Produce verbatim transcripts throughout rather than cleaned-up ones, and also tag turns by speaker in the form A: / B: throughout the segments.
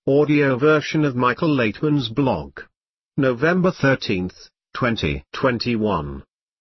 A: audio version of Michael Laitman's blog. November thirteenth, twenty twenty-one.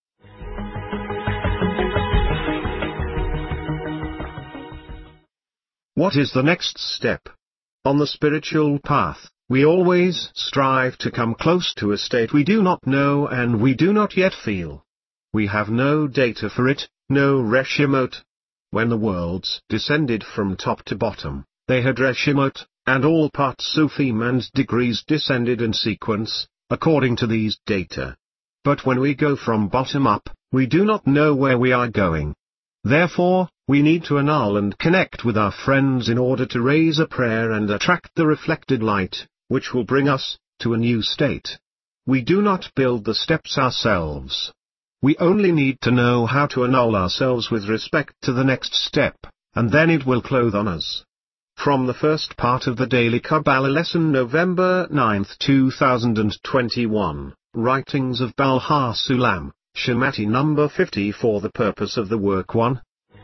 A: What is the next step? On the spiritual path, we always strive to come close to a state we do not know and we do not yet feel. We have no data for it, no Reshimot. When the worlds descended from top to bottom, they had Reshimot, and all parts Sufim and degrees descended in sequence, according to these data. But when we go from bottom up, we do not know where we are going. Therefore, we need to annul and connect with our friends in order to raise a prayer and attract the reflected light, which will bring us to a new state. We do not build the steps ourselves. We only need to know how to annul ourselves with respect to the next step, and then it will clothe on us. From the first part of the Daily Kabbalah Lesson, November ninth two thousand twenty-one, Writings of Baal HaSulam, Shemati number fifty for the purpose of the work one.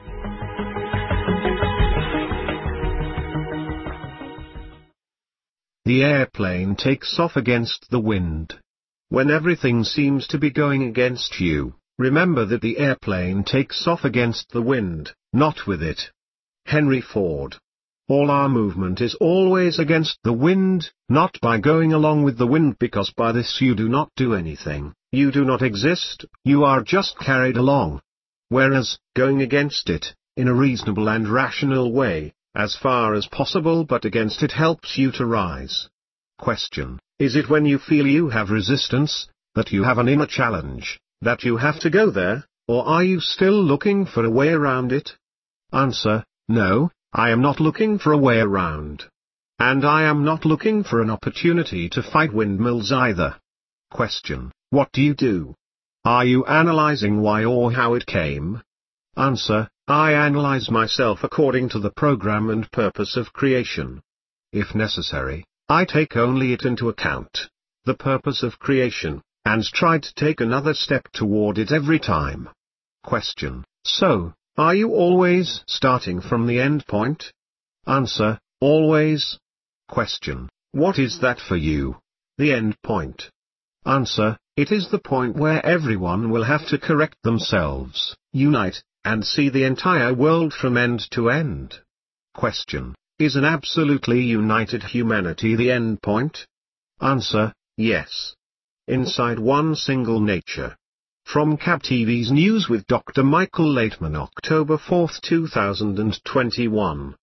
A: The airplane takes off against the wind. When everything seems to be going against you, remember that the airplane takes off against the wind, not with it. Henry Ford. All our movement is always against the wind, not by going along with the wind, because by this you do not do anything, you do not exist, you are just carried along. Whereas, going against it, in a reasonable and rational way, as far as possible but against it, helps you to rise. Question: is it when you feel you have resistance, that you have an inner challenge, that you have to go there, or are you still looking for a way around it? Answer: no, I am not looking for a way around. And I am not looking for an opportunity to fight windmills either. Question: what do you do? Are you analyzing why or how it came? Answer: I analyze myself according to the program and purpose of creation. If necessary, I take only it into account, the purpose of creation, and try to take another step toward it every time. Question: so, are you always starting from the end point? Answer: always. Question: what is that for you, the end point? Answer: it is the point where everyone will have to correct themselves, unite, and see the entire world from end to end. Question: is an absolutely united humanity the end point? Answer: yes. Inside one single nature. From C A B T V's News with Doctor Michael Laitman, October fourth two thousand twenty-one.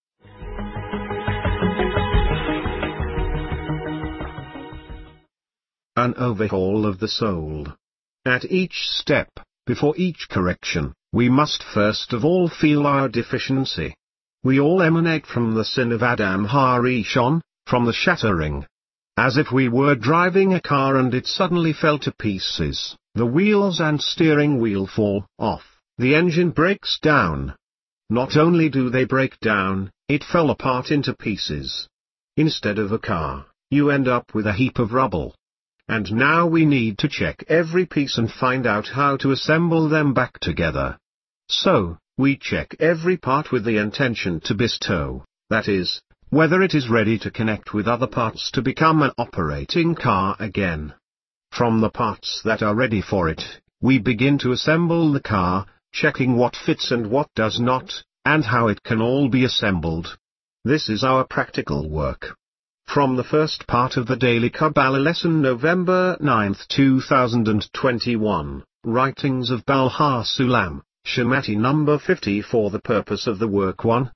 A: An overhaul of the soul. At each step, before each correction, we must first of all feel our deficiency. We all emanate from the sin of Adam HaRishon, from the shattering. As if we were driving a car and it suddenly fell to pieces, the wheels and steering wheel fall off, the engine breaks down. Not only do they break down, it fell apart into pieces. Instead of a car, you end up with a heap of rubble. And now we need to check every piece and find out how to assemble them back together. So, we check every part with the intention to bestow, that is, whether it is ready to connect with other parts to become an operating car again. From the parts that are ready for it, we begin to assemble the car, checking what fits and what does not, and how it can all be assembled. This is our practical work. From the first part of the Daily Kabbalah Lesson, November ninth two thousand twenty-one, Writings of Baal HaSulam, Shemati number fifty for the purpose of the work one.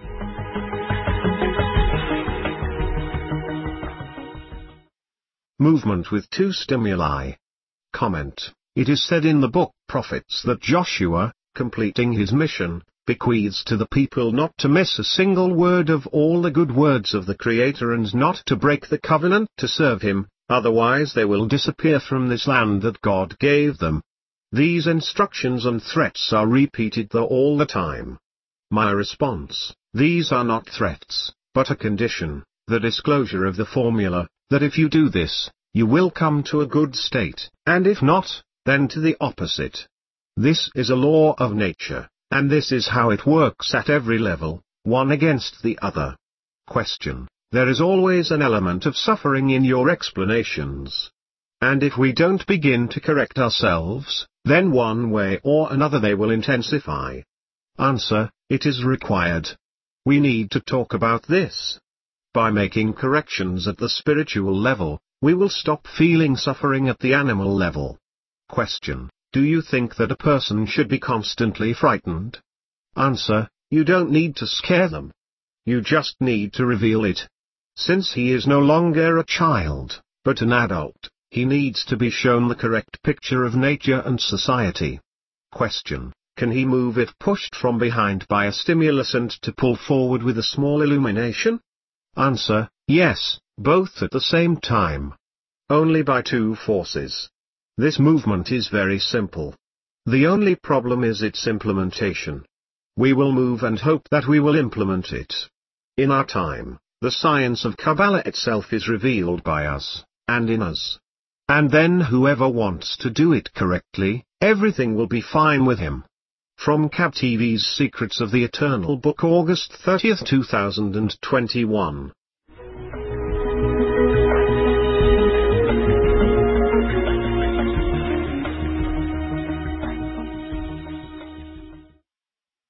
A: Movement with two stimuli. Comment: it is said in the book Prophets that Joshua, completing his mission, bequeaths to the people not to miss a single word of all the good words of the Creator and not to break the covenant to serve him, otherwise they will disappear from this land that God gave them. These instructions and threats are repeated though all the time. My response: these are not threats, but a condition, the disclosure of the formula, that if you do this, you will come to a good state, and if not, then to the opposite. This is a law of nature. And this is how it works at every level, one against the other. Question: There is always an element of suffering in your explanations. And if we don't begin to correct ourselves, then one way or another they will intensify. Answer: it is required. We need to talk about this. By making corrections at the spiritual level, we will stop feeling suffering at the animal level. Question: do you think that a person should be constantly frightened? Answer: you don't need to scare them. You just need to reveal it. Since he is no longer a child, but an adult, he needs to be shown the correct picture of nature and society. Question: can he move if pushed from behind by a stimulus and to pull forward with a small illumination? Answer: yes, both at the same time. Only by two forces. This movement is very simple. The only problem is its implementation. We will move and hope that we will implement it. In our time, the science of Kabbalah itself is revealed by us, and in us. And then whoever wants to do it correctly, everything will be fine with him. From K A B T V's Secrets of the Eternal Book, August thirtieth two thousand twenty-one.